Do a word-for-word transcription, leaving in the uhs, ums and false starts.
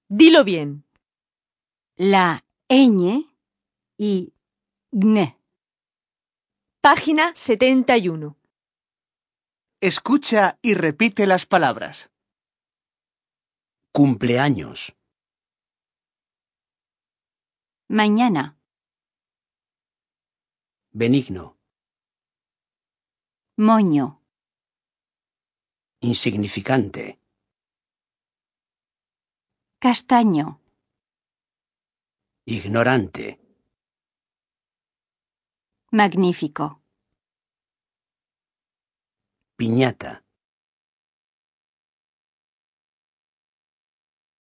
Dilo bien. La ñ y gn. Página setenta y uno. Escucha y repite las palabras. Cumpleaños. Mañana. Benigno. Moño. Insignificante. Castaño. Ignorante. Magnífico. Piñata.